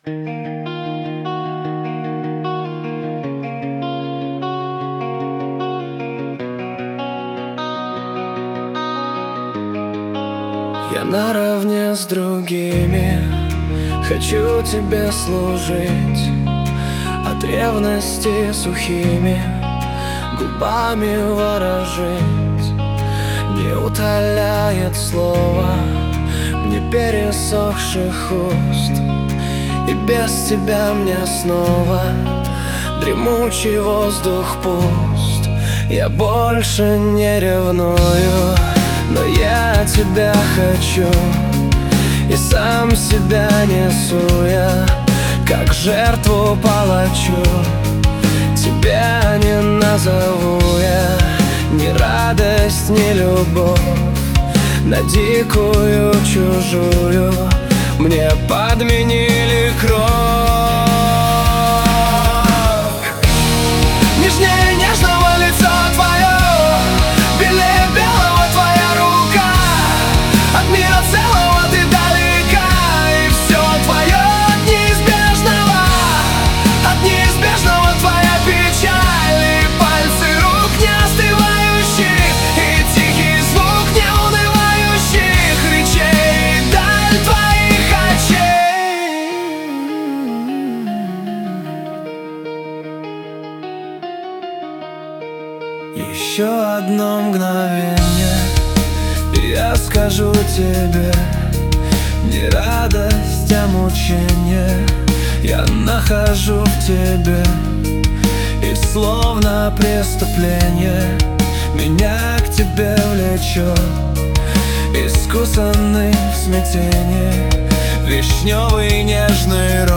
Я наравне с другими хочу тебе служить, от ревности сухими губами ворожить. Не утоляет слово мне пересохших уст, и без тебя мне снова дремучий воздух пуст. Я больше не ревную, но я тебя хочу, и сам себя несу я, как жертву палачу. Тебя не назову я ни радость, ни любовь, на дикую чужую мне подменили кровь. Нежнее нежного лицо твое, белее белого твоя рука, от мира целого ты далека, и все твое от неизбежного твоя печаль, и пальцы рук не остывающих, и тихий звук неунывающих речей, и даль твоих очей. Еще одно мгновение, и я скажу тебе, не радость, а мучение я нахожу в тебе, и словно преступление меня к тебе влечет. Искусанный в смятении вишневый нежный рот.